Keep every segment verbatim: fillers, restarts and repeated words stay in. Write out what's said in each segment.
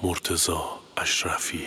مرتضی اشرفی.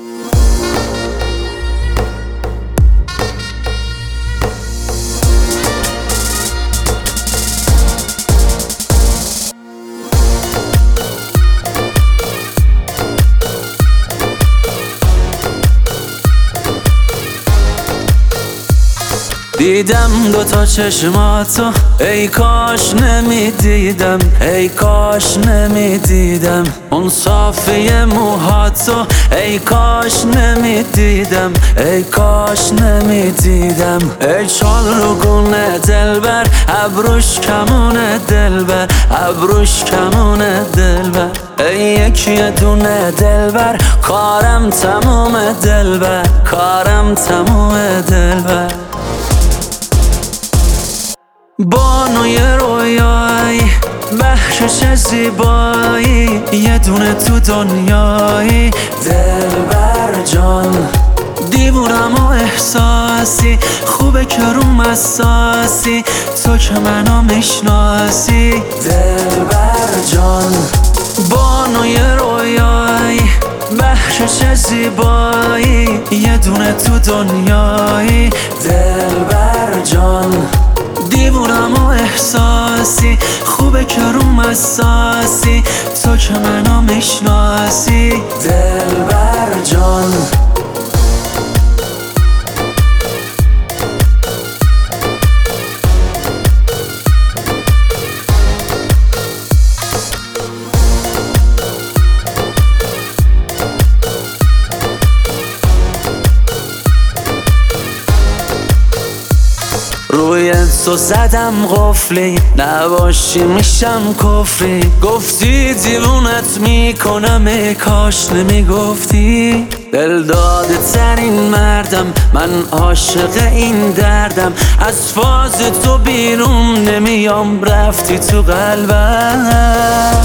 دیدم دوتا چشماتو، ای کاش نمیدیدم، ای کاش نمیدیدم اون صافی موهاتو، ای کاش نمیدیدم، ای کاش نمیدیدم ای چالروگونه دلبر، ابروش کمونه دلبر، ابروش کمونه دلبر ای یکی دونه دلبر، کارم تموم دلبر، کارم تموم دلبر. بانوی رویایی، بخشش زیبایی، یه دونه تو دنیایی دلبر جان. دیوونم و احساسی، خوبه که روم اساسی، تو که منو میشناسی دلبر جان. بانوی رویایی، بخشش زیبایی، یه دونه تو دنیایی دلبر جان. دیوونم و احساسی، خوبه که روم اساسی، تو که منو میشناسی دلبر جان. روی تو زدم قفلی، نباشی میشم کفری. گفتی دیوونت میکنم، ای کاش نمیگفتی. دلداده ترین مردم، من عاشق این دردم، از فاز تو بیرون نمیام، رفتی تو قلبم.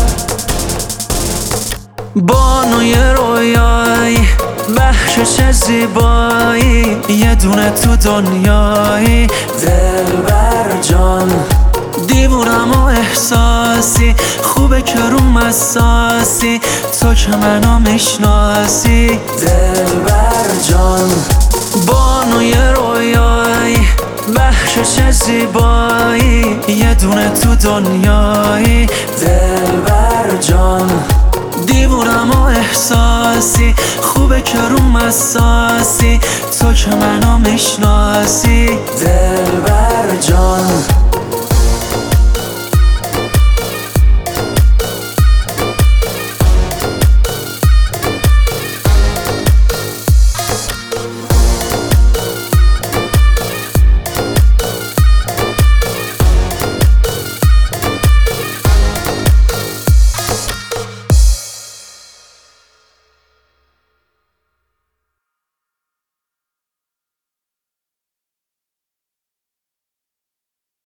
بانوی رویایی، بخشش زیبایی، یه دونه تو دنیایی دلبر جان. دیوونم و احساسی، خوبه که روم اساسی، تو که منو میشناسی دلبر جان. بانوی رویایی، بخشش زیبایی، یه دونه تو دنیایی دلبر جان. دیوونم و احساسی، خوبه که روم اساسی، تو که منو میشناسی دلبر جان.